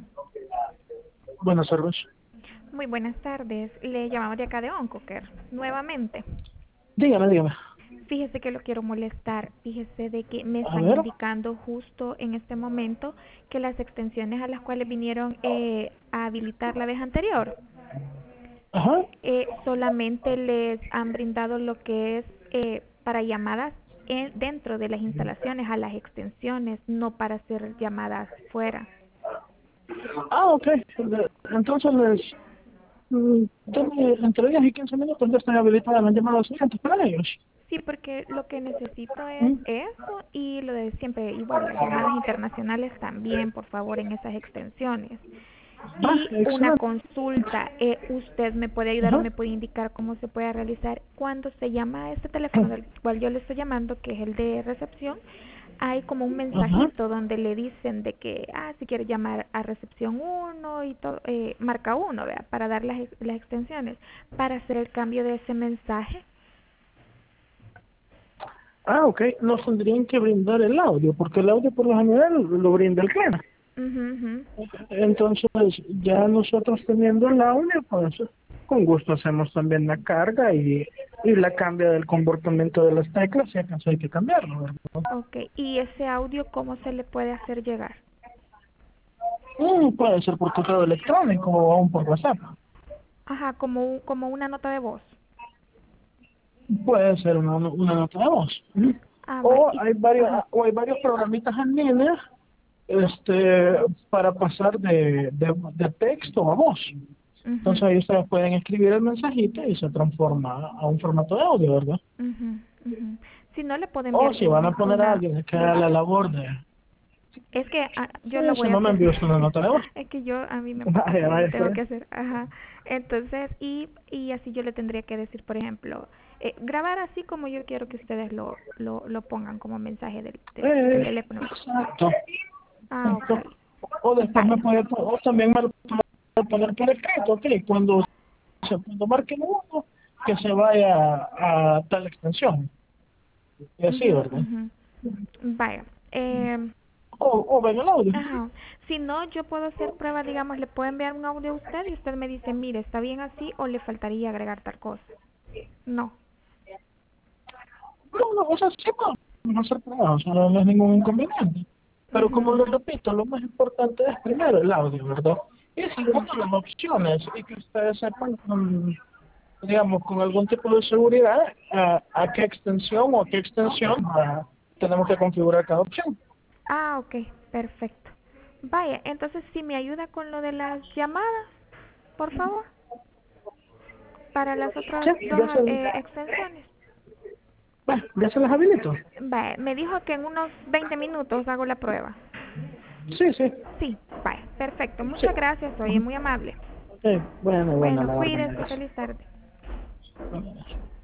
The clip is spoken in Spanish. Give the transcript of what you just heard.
Buenas tardes. Muy buenas tardes. Le llamamos de acá de Oncoker nuevamente. Dígame, dígame. Fíjese que lo quiero molestar. Fíjese de que me A están ver. indicando justo en este momento que las extensiones a las cuales vinieron a habilitar la vez anterior Ajá. solamente les han brindado lo que es para llamadas dentro de las instalaciones a las extensiones, no para hacer llamadas fuera. Ok. Entonces dame entre 10 y 15 minutos ya están habilitadas las llamadas siguientes para ellos. Sí, porque lo que necesito es Mm. eso y lo de siempre, igual, las llamadas internacionales también, por favor, en esas extensiones. Y una Excelente. consulta, ¿usted me puede ayudar o Ajá. me puede indicar cómo se puede realizar cuando se llama a este teléfono del cual yo le estoy llamando, que es el de recepción? Hay como un Ajá. mensajito donde le dicen de que, si quiere llamar a recepción uno y todo, marca uno, ¿vea? Para dar las extensiones, para hacer el cambio de ese mensaje. Ok. Nos tendrían que brindar el audio, porque el audio por lo general lo brinda el cliente. Ujú, ujú. Entonces, ya nosotros teniendo el audio, pues con gusto hacemos también la carga y la cambia del comportamiento de las teclas, si acaso hay que cambiarlo, ¿verdad? Ok, ¿y ese audio cómo se le puede hacer llegar? Puede ser por correo electrónico o aún por WhatsApp. Ajá, como una nota de voz. Puede ser una nota de voz. Ah, vaya, O hay varios, ajá. o hay varios programitas en línea para pasar de texto a voz. Entonces Mhm, ahí ustedes pueden escribir el mensajito y se transforma a un formato de audio, ¿verdad? mhm, mhm. Si no le puedo O enviar si van a poner a una, alguien que haga la labor de... es que yo lo Sí, si voy a no me hacer. envió una nota de voz. Es que yo a mí me pasa Vaya, que lo vaya, tengo pues. que hacer. Ajá. Entonces, y así yo le tendría que decir, por ejemplo, grabar así como yo quiero que ustedes lo pongan como mensaje del teléfono. Exacto. Ah, ok. Exacto. O después Vaya. o también me lo puede poner por escrito, ok, cuando marquen uno, que se vaya a tal extensión. Y así, Mhm, ¿verdad? mhm. Vaya. Eh, O ven el audio. Ajá. Si no, yo puedo hacer prueba, digamos, le puedo enviar un audio a usted y usted me dice, mire, está bien así o le faltaría agregar tal cosa. No. No, o sea, sí podemos hacer pruebas, o sea, no es ningún inconveniente. Pero Mhm, como les mhm. repito, lo más importante es primero el audio, ¿verdad? Y Ajá. segundo, las opciones, y que ustedes sepan, digamos, con algún tipo de seguridad, a qué extensión o a qué extensión tenemos que configurar cada opción. Ah, ok, perfecto. Vaya, entonces si me ayuda con lo de las llamadas, por favor, para las otras Sí, dos extensiones. bueno, ya se las habilito. Vaya, me dijo que en unos 20 minutos hago la prueba. Sí, sí, Sí, vaya, perfecto. sí. Muchas gracias, oye, muy amable. Ok, bueno, bueno, Bueno, la orden cuídese, es. feliz tarde. Bueno,